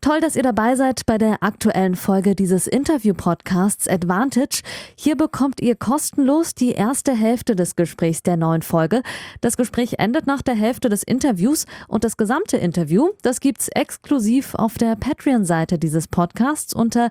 Toll, dass ihr dabei seid bei der aktuellen Folge dieses Interview-Podcasts Advantage. Hier bekommt ihr kostenlos die erste Hälfte des Gesprächs der neuen Folge. Das Gespräch endet nach der Hälfte des Interviews und das gesamte Interview, das gibt's exklusiv auf der Patreon-Seite dieses Podcasts unter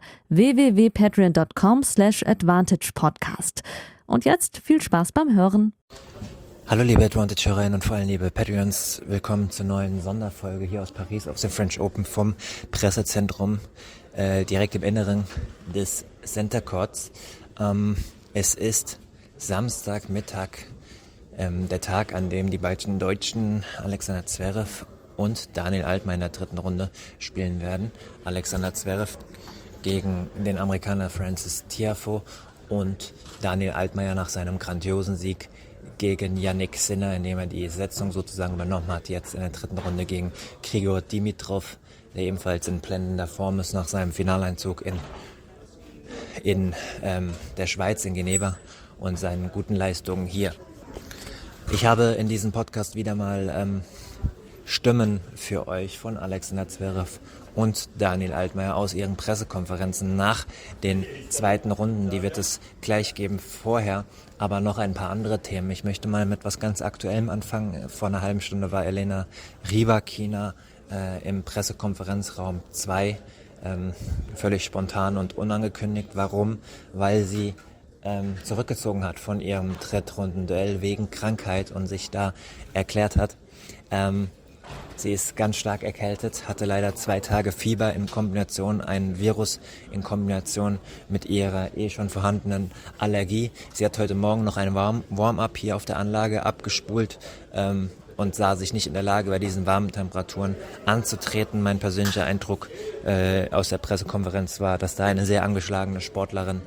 www.patreon.com/advantagepodcast. Und jetzt viel Spaß beim Hören. Hallo liebe Advantage-Hörerinnen und vor allem liebe Patreons, willkommen zur neuen Sonderfolge hier aus Paris auf dem French Open vom Pressezentrum, direkt im Inneren des Center Courts. Es ist Samstagmittag, der Tag, an dem die beiden Deutschen Alexander Zverev und Daniel Altmaier in der dritten Runde spielen werden. Alexander Zverev gegen den Amerikaner Frances Tiafoe und Daniel Altmaier nach seinem grandiosen Sieg gegen Jannik Sinner, indem er die Setzung sozusagen übernommen hat, jetzt in der dritten Runde gegen Grigor Dimitrov, der ebenfalls in blendender Form ist nach seinem Finaleinzug in der Schweiz, in Geneva, und seinen guten Leistungen hier. Ich habe in diesem Podcast wieder mal Stimmen für euch von Alexander Zverev und Daniel Altmaier aus ihren Pressekonferenzen nach den zweiten Runden. Die wird es gleich geben, vorher aber noch ein paar andere Themen. Ich möchte mal mit was ganz Aktuellem anfangen. Vor einer halben Stunde war Elena Rybakina im Pressekonferenzraum 2, völlig spontan und unangekündigt. Warum? Weil sie zurückgezogen hat von ihrem Drittrundenduell wegen Krankheit und sich da erklärt hat. Sie ist ganz stark erkältet, hatte leider 2 Tage Fieber in Kombination, ein Virus in Kombination mit ihrer schon vorhandenen Allergie. Sie hat heute Morgen noch ein Warm-up hier auf der Anlage abgespult und sah sich nicht in der Lage, bei diesen warmen Temperaturen anzutreten. Mein persönlicher Eindruck aus der Pressekonferenz war, dass da eine sehr angeschlagene Sportlerin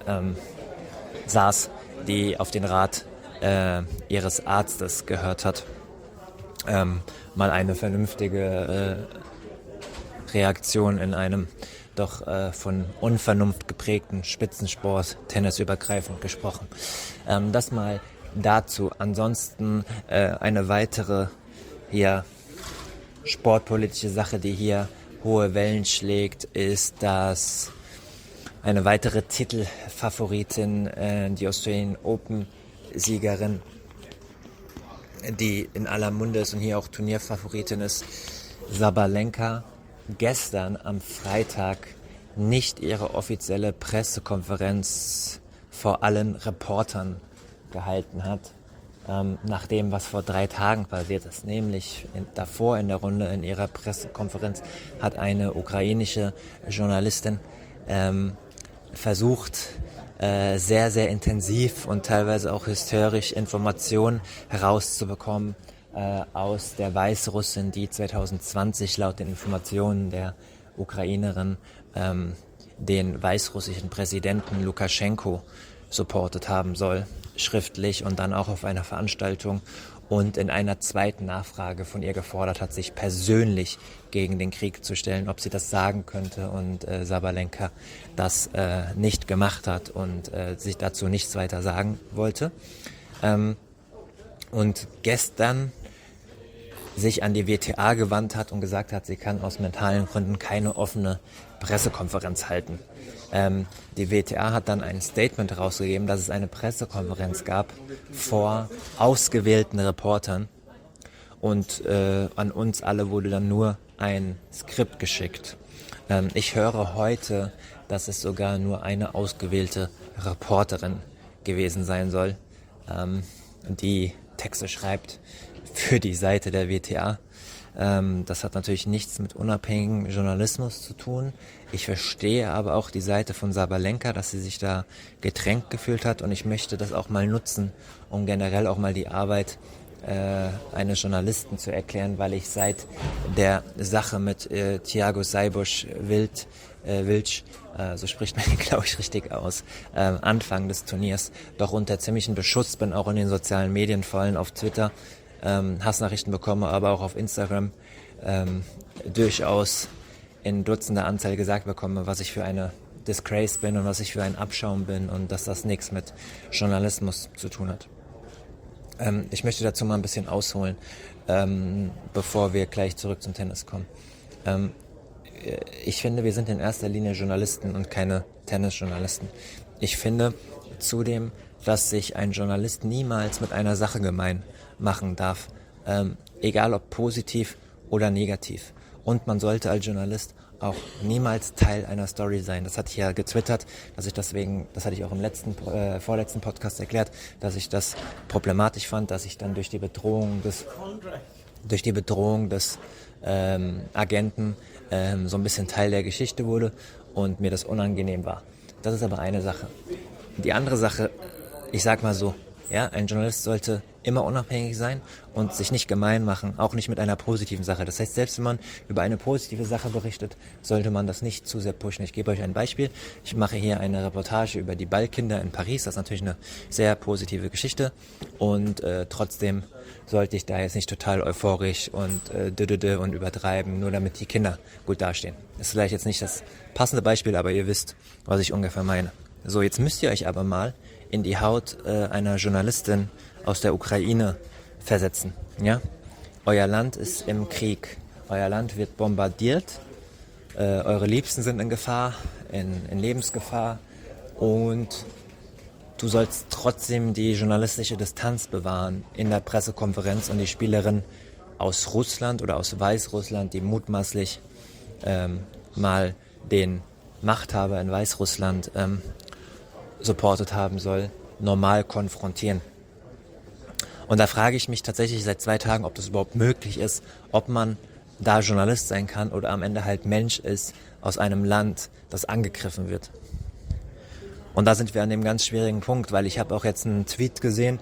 saß, die auf den Rat ihres Arztes gehört hat. Mal eine vernünftige Reaktion in einem doch von Unvernunft geprägten Spitzensport, tennisübergreifend gesprochen. Das mal dazu. Ansonsten eine weitere sportpolitische Sache, die hier hohe Wellen schlägt, ist, dass eine weitere Titelfavoritin, die Australian Open-Siegerin, die in aller Munde ist und hier auch Turnierfavoritin ist, Sabalenka, gestern am Freitag nicht ihre offizielle Pressekonferenz vor allen Reportern gehalten hat, nach dem, was vor 3 Tagen passiert ist. Nämlich davor in der Runde in ihrer Pressekonferenz hat eine ukrainische Journalistin versucht, sehr, sehr intensiv und teilweise auch hysterisch Informationen herauszubekommen aus der Weißrussin, die 2020 laut den Informationen der Ukrainerin den weißrussischen Präsidenten Lukaschenko supportet haben soll, schriftlich und dann auch auf einer Veranstaltung, und in einer zweiten Nachfrage von ihr gefordert hat, sich persönlich gegen den Krieg zu stellen, ob sie das sagen könnte, und Sabalenka das nicht gemacht hat und sich dazu nichts weiter sagen wollte. Und gestern sich an die WTA gewandt hat und gesagt hat, sie kann aus mentalen Gründen keine offene Pressekonferenz halten. Die WTA hat dann ein Statement rausgegeben, dass es eine Pressekonferenz gab vor ausgewählten Reportern, und an uns alle wurde dann nur ein Skript geschickt. Ich höre heute, dass es sogar nur eine ausgewählte Reporterin gewesen sein soll, die Texte schreibt für die Seite der WTA. Das hat natürlich nichts mit unabhängigem Journalismus zu tun. Ich verstehe aber auch die Seite von Sabalenka, dass sie sich da gedrängt gefühlt hat, und ich möchte das auch mal nutzen, um generell auch mal die Arbeit eines Journalisten zu erklären, weil ich seit der Sache mit Thiago Seibold-Wilch, so spricht man ihn, glaube ich, richtig aus, Anfang des Turniers, doch unter ziemlichen Beschuss bin, auch in den sozialen Medien, vor allem auf Twitter, Hassnachrichten bekomme, aber auch auf Instagram durchaus in dutzender Anzahl gesagt bekomme, was ich für eine Disgrace bin und was ich für ein Abschaum bin und dass das nichts mit Journalismus zu tun hat. Ich möchte dazu mal ein bisschen ausholen, bevor wir gleich zurück zum Tennis kommen. ich finde, wir sind in erster Linie Journalisten und keine Tennisjournalisten. Ich finde zudem, dass sich ein Journalist niemals mit einer Sache gemein machen darf, egal ob positiv oder negativ. Und man sollte als Journalist auch niemals Teil einer Story sein. Das hatte ich ja getwittert, das hatte ich auch im vorletzten Podcast erklärt, dass ich das problematisch fand, dass ich dann durch die Bedrohung des Agenten so ein bisschen Teil der Geschichte wurde und mir das unangenehm war. Das ist aber eine Sache. Die andere Sache, ich sag mal so, ja, ein Journalist sollte immer unabhängig sein und sich nicht gemein machen, auch nicht mit einer positiven Sache. Das heißt, selbst wenn man über eine positive Sache berichtet, sollte man das nicht zu sehr pushen. Ich gebe euch ein Beispiel. Ich mache hier eine Reportage über die Ballkinder in Paris. Das ist natürlich eine sehr positive Geschichte und trotzdem sollte ich da jetzt nicht total euphorisch und und übertreiben, nur damit die Kinder gut dastehen. Das ist vielleicht jetzt nicht das passende Beispiel, aber ihr wisst, was ich ungefähr meine. So, jetzt müsst ihr euch aber mal in die Haut einer Journalistin aus der Ukraine versetzen. Ja? Euer Land ist im Krieg. Euer Land wird bombardiert. Eure Liebsten sind in Gefahr, in Lebensgefahr. Und du sollst trotzdem die journalistische Distanz bewahren in der Pressekonferenz und die Spielerin aus Russland oder aus Weißrussland, die mutmaßlich mal den Machthaber in Weißrussland supportet haben soll, normal konfrontieren. Und da frage ich mich tatsächlich seit 2 Tagen, ob das überhaupt möglich ist, ob man da Journalist sein kann oder am Ende halt Mensch ist aus einem Land, das angegriffen wird. Und da sind wir an dem ganz schwierigen Punkt, weil ich habe auch jetzt einen Tweet gesehen,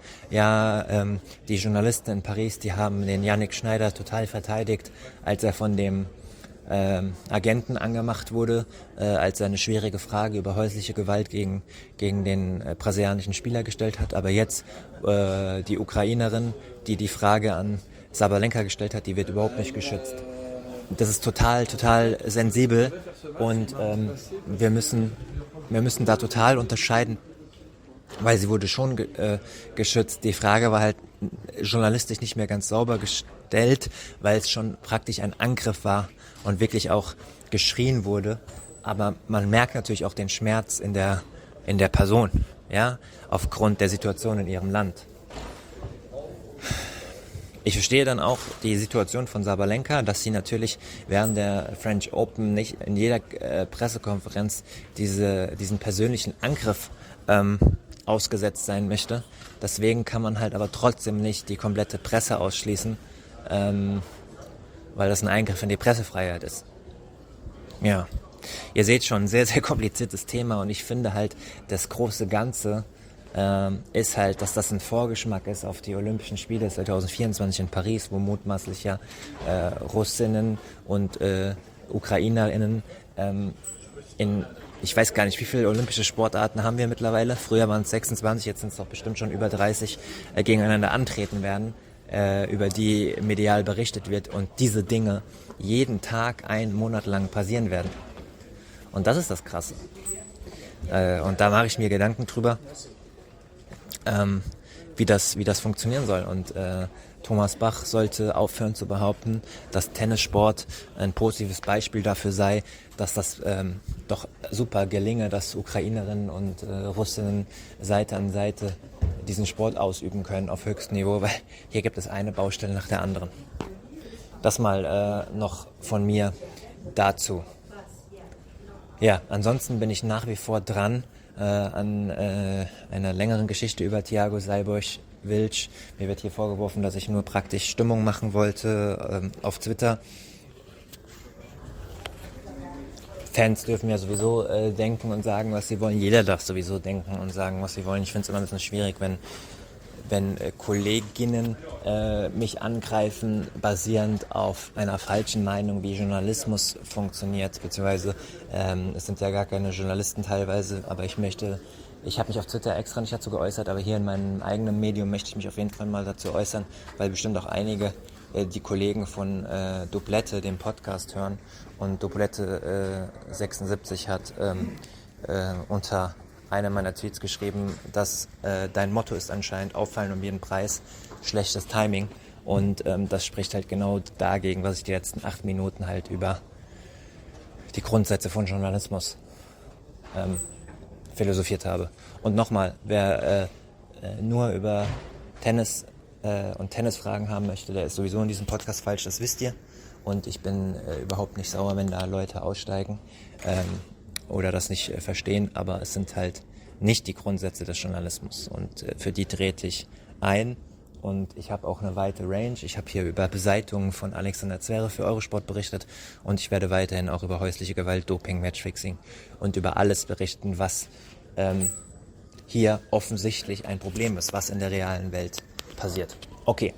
die Journalisten in Paris, die haben den Yannick Schneider total verteidigt, als er von dem Agenten angemacht wurde, als er eine schwierige Frage über häusliche Gewalt gegen den brasilianischen Spieler gestellt hat. Aber jetzt die Ukrainerin, die Frage an Sabalenka gestellt hat, die wird überhaupt nicht geschützt. Das ist total sensibel und wir müssen da total unterscheiden, weil sie wurde schon geschützt. Die Frage war halt journalistisch nicht mehr ganz sauber gestellt, weil es schon praktisch ein Angriff war und wirklich auch geschrien wurde. Aber man merkt natürlich auch den Schmerz in der Person, ja, aufgrund der Situation in ihrem Land. Ich verstehe dann auch die Situation von Sabalenka, dass sie natürlich während der French Open nicht in jeder Pressekonferenz diesen persönlichen Angriff ausgesetzt sein möchte. Deswegen kann man halt aber trotzdem nicht die komplette Presse ausschließen, weil das ein Eingriff in die Pressefreiheit ist. Ja, ihr seht schon, ein sehr, sehr kompliziertes Thema und ich finde halt, das große Ganze ist halt, dass das ein Vorgeschmack ist auf die Olympischen Spiele 2024 in Paris, wo mutmaßlich ja Russinnen und Ukrainerinnen ich weiß gar nicht, wie viele olympische Sportarten haben wir mittlerweile. Früher waren es 26, jetzt sind es doch bestimmt schon über 30, gegeneinander antreten werden, über die medial berichtet wird und diese Dinge jeden Tag 1 Monat lang passieren werden. Und das ist das Krasse. Und da mache ich mir Gedanken drüber, wie das funktionieren soll. Und Thomas Bach sollte aufhören zu behaupten, dass Tennissport ein positives Beispiel dafür sei, dass das doch super gelinge, dass Ukrainerinnen und Russinnen Seite an Seite diesen Sport ausüben können auf höchstem Niveau, weil hier gibt es eine Baustelle nach der anderen. Das mal noch von mir dazu. Ja, ansonsten bin ich nach wie vor dran an einer längeren Geschichte über Thiago Seibold-Wilch. Mir wird hier vorgeworfen, dass ich nur praktisch Stimmung machen wollte auf Twitter. Fans dürfen ja sowieso denken und sagen, was sie wollen. Jeder darf sowieso denken und sagen, was sie wollen. Ich finde es immer ein bisschen schwierig, wenn Kolleginnen mich angreifen, basierend auf einer falschen Meinung, wie Journalismus funktioniert, beziehungsweise es sind ja gar keine Journalisten teilweise, aber ich habe mich auf Twitter extra nicht dazu geäußert, aber hier in meinem eigenen Medium möchte ich mich auf jeden Fall mal dazu äußern, weil bestimmt auch einige die Kollegen von Doublette den Podcast hören und Doublette 76 hat unter einer meiner Tweets geschrieben, dass dein Motto ist anscheinend auffallen um jeden Preis, schlechtes Timing und das spricht halt genau dagegen, was ich die letzten 8 Minuten halt über die Grundsätze von Journalismus philosophiert habe. Und nochmal, wer nur über Tennis und Tennisfragen haben möchte, der ist sowieso in diesem Podcast falsch, das wisst ihr. Und ich bin überhaupt nicht sauer, wenn da Leute aussteigen oder das nicht verstehen, aber es sind halt nicht die Grundsätze des Journalismus und für die trete ich ein. Und ich habe auch eine weite Range. Ich habe hier über Beseitungen von Alexander Zverev für Eurosport berichtet und ich werde weiterhin auch über häusliche Gewalt, Doping, Matchfixing und über alles berichten, was hier offensichtlich ein Problem ist, was in der realen Welt passiert. Okay,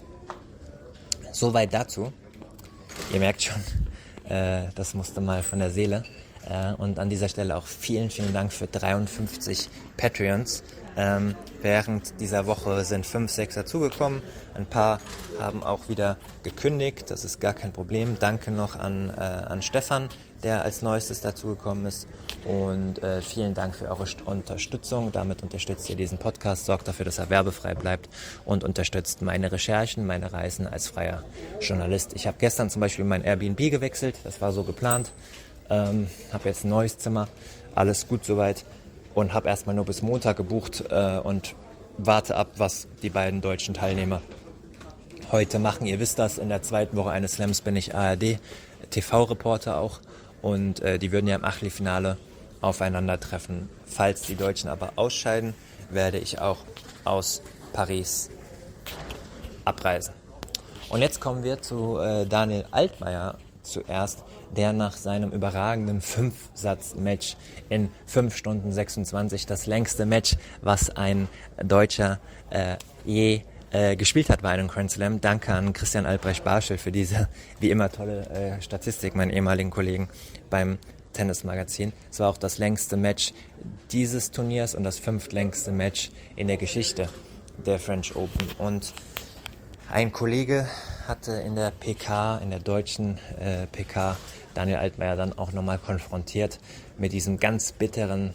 soweit dazu. Ihr merkt schon, das musste mal von der Seele. Und an dieser Stelle auch vielen, vielen Dank für 53 Patreons. Während dieser Woche sind 5, 6 dazugekommen. Ein paar haben auch wieder gekündigt. Das ist gar kein Problem. Danke noch an Stefan, der als Neuestes dazugekommen ist. Und vielen Dank für eure Unterstützung. Damit unterstützt ihr diesen Podcast, sorgt dafür, dass er werbefrei bleibt und unterstützt meine Recherchen, meine Reisen als freier Journalist. Ich habe gestern zum Beispiel mein Airbnb gewechselt. Das war so geplant. Habe jetzt ein neues Zimmer. Alles gut soweit. Und habe erstmal nur bis Montag gebucht und warte ab, was die beiden deutschen Teilnehmer heute machen. Ihr wisst das, in der zweiten Woche eines Slams bin ich ARD-TV-Reporter auch und die würden ja im Achtelfinale aufeinandertreffen. Falls die Deutschen aber ausscheiden, werde ich auch aus Paris abreisen. Und jetzt kommen wir zu Daniel Altmaier zuerst, der nach seinem überragenden 5-Satz-Match in 5 Stunden 26, das längste Match, was ein Deutscher je gespielt hat bei einem Grand Slam. Danke an Christian Albrecht-Barschel für diese, wie immer, tolle Statistik, meinen ehemaligen Kollegen beim Tennismagazin. Es war auch das längste Match dieses Turniers und das 5. längste Match in der Geschichte der French Open. Und ein Kollege hatte in der PK, in der deutschen PK, Daniel Altmaier dann auch nochmal konfrontiert mit dieser ganz bitteren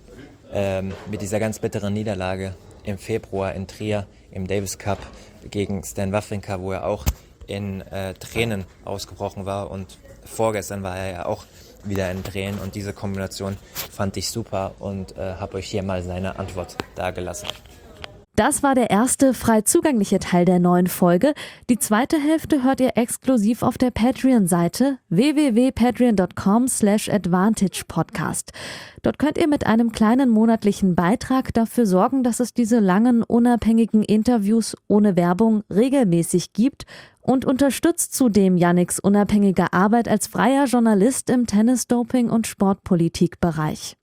Niederlage im Februar in Trier im Davis Cup gegen Stan Wawrinka, wo er auch in Tränen ausgebrochen war, und vorgestern war er ja auch wieder in Tränen, und diese Kombination fand ich super und habe euch hier mal seine Antwort dargelassen. Das war der erste frei zugängliche Teil der neuen Folge. Die zweite Hälfte hört ihr exklusiv auf der Patreon-Seite www.patreon.com/advantagepodcast. Dort könnt ihr mit einem kleinen monatlichen Beitrag dafür sorgen, dass es diese langen, unabhängigen Interviews ohne Werbung regelmäßig gibt, und unterstützt zudem Yannicks unabhängige Arbeit als freier Journalist im Tennis-, Doping- und Sportpolitik-Bereich.